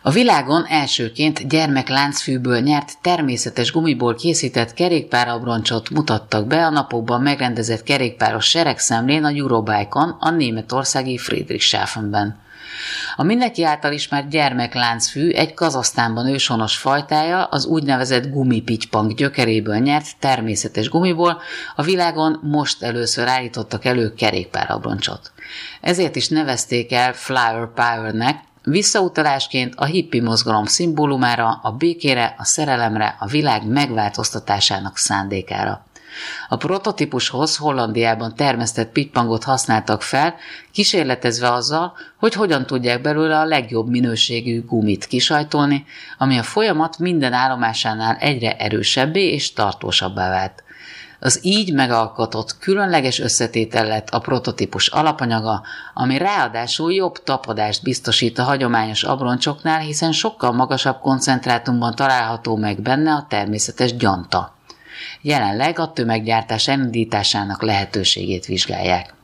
A világon elsőként gyermekláncfűből nyert természetes gumiból készített kerékpárabroncsot mutattak be a napokban megrendezett kerékpáros seregszemlén a Eurobike-on, a németországi Friedrichshafenben. A mindenki által ismert gyermekláncfű egy Kazahsztánban őshonos fajtája, az úgynevezett gumipitypang gyökeréből nyert természetes gumiból a világon most először állítottak elő kerékpárabroncsot. Ezért is nevezték el Flower Power-nek, visszautalásként a hippi mozgalom szimbólumára, a békére, a szerelemre, a világ megváltoztatásának szándékára. A prototípushoz Hollandiában termesztett pitypangot használtak fel, kísérletezve azzal, hogy hogyan tudják belőle a legjobb minőségű gumit kisajtolni, ami a folyamat minden állomásánál egyre erősebbé és tartósabbá vált. Az így megalkotott különleges összetétel lett a prototípus alapanyaga, ami ráadásul jobb tapadást biztosít a hagyományos abroncsoknál, hiszen sokkal magasabb koncentrátumban található meg benne a természetes gyanta. Jelenleg a tömeggyártás elindításának lehetőségét vizsgálják.